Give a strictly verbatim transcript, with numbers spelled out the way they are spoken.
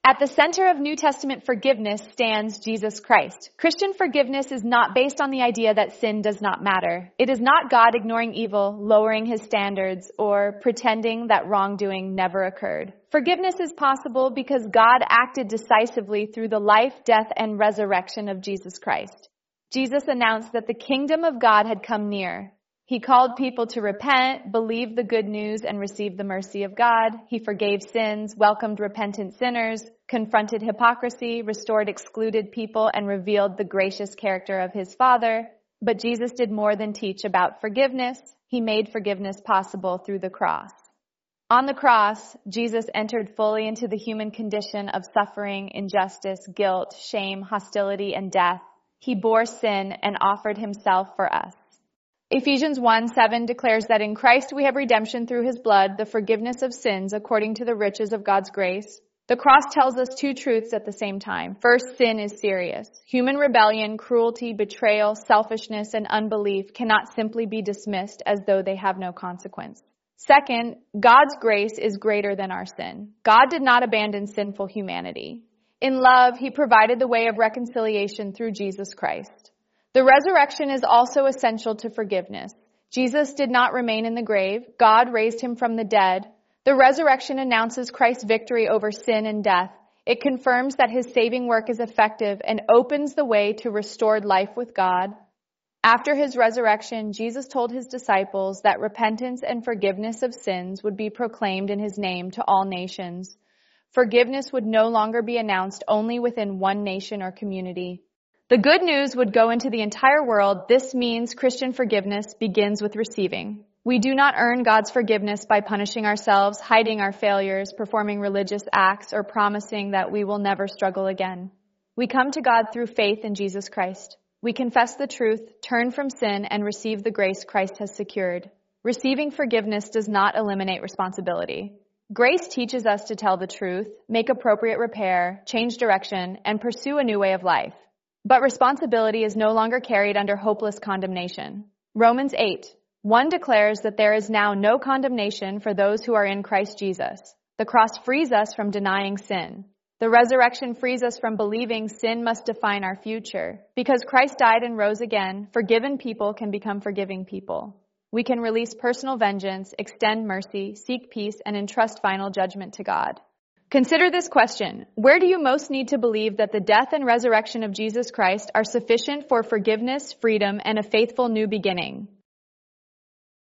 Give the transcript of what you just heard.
At the center of New Testament forgiveness stands Jesus Christ. Christian forgiveness is not based on the idea that sin does not matter. It is not God ignoring evil, lowering his standards, or pretending that wrongdoing never occurred. Forgiveness is possible because God acted decisively through the life, death, and resurrection of Jesus Christ. Jesus announced that the kingdom of God had come near. He called people to repent, believe the good news, and receive the mercy of God. He forgave sins, welcomed repentant sinners, confronted hypocrisy, restored excluded people, and revealed the gracious character of his Father. But Jesus did more than teach about forgiveness. He made forgiveness possible through the cross. On the cross, Jesus entered fully into the human condition of suffering, injustice, guilt, shame, hostility, and death. He bore sin and offered himself for us. Ephesians one seven declares that in Christ we have redemption through his blood, the forgiveness of sins according to the riches of God's grace. The cross tells us two truths at the same time. First, sin is serious. Human rebellion, cruelty, betrayal, selfishness, and unbelief cannot simply be dismissed as though they have no consequence. Second, God's grace is greater than our sin. God did not abandon sinful humanity. In love, he provided the way of reconciliation through Jesus Christ. The resurrection is also essential to forgiveness. Jesus did not remain in the grave. God raised him from the dead. The resurrection announces Christ's victory over sin and death. It confirms that his saving work is effective and opens the way to restored life with God. After his resurrection, Jesus told his disciples that repentance and forgiveness of sins would be proclaimed in his name to all nations. Forgiveness would no longer be announced only within one nation or community. The good news would go into the entire world. This means Christian forgiveness begins with receiving. We do not earn God's forgiveness by punishing ourselves, hiding our failures, performing religious acts, or promising that we will never struggle again. We come to God through faith in Jesus Christ. We confess the truth, turn from sin, and receive the grace Christ has secured. Receiving forgiveness does not eliminate responsibility. Grace teaches us to tell the truth, make appropriate repair, change direction, and pursue a new way of life. But responsibility is no longer carried under hopeless condemnation. Romans eight one declares that there is now no condemnation for those who are in Christ Jesus. The cross frees us from denying sin. The resurrection frees us from believing sin must define our future. Because Christ died and rose again, forgiven people can become forgiving people. We can release personal vengeance, extend mercy, seek peace, and entrust final judgment to God. Consider this question. Where do you most need to believe that the death and resurrection of Jesus Christ are sufficient for forgiveness, freedom, and a faithful new beginning?